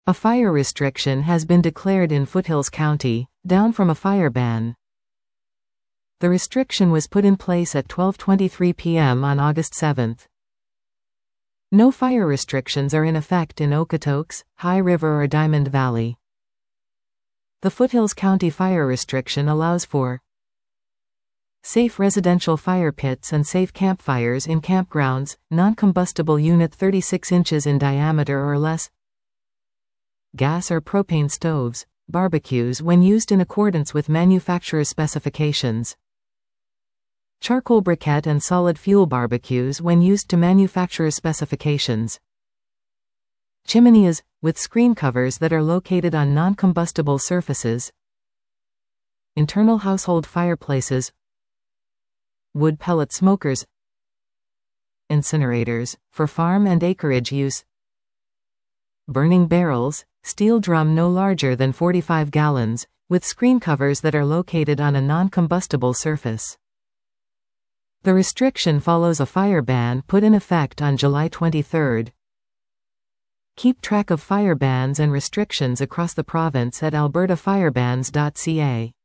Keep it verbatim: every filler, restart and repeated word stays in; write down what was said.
A fire restriction has been declared in Foothills County, down from a fire ban. The restriction was put in place at twelve twenty-three p m on August seventh. No fire restrictions are in effect in Okotoks, High River or Diamond Valley. The Foothills County fire restriction allows for safe residential fire pits and safe campfires in campgrounds, non-combustible unit thirty-six inches in diameter or less, gas or propane stoves, barbecues when used in accordance with manufacturer's specifications, charcoal briquette and solid fuel barbecues when used to manufacturer's specifications, chimeneas, with screen covers that are located on non-combustible surfaces, internal household fireplaces, wood pellet smokers, incinerators, for farm and acreage use, burning barrels, steel drum no larger than forty-five gallons, with screen covers that are located on a non-combustible surface. The restriction follows a fire ban put in effect on July twenty-third. Keep track of fire bans and restrictions across the province at alberta firebans dot c a.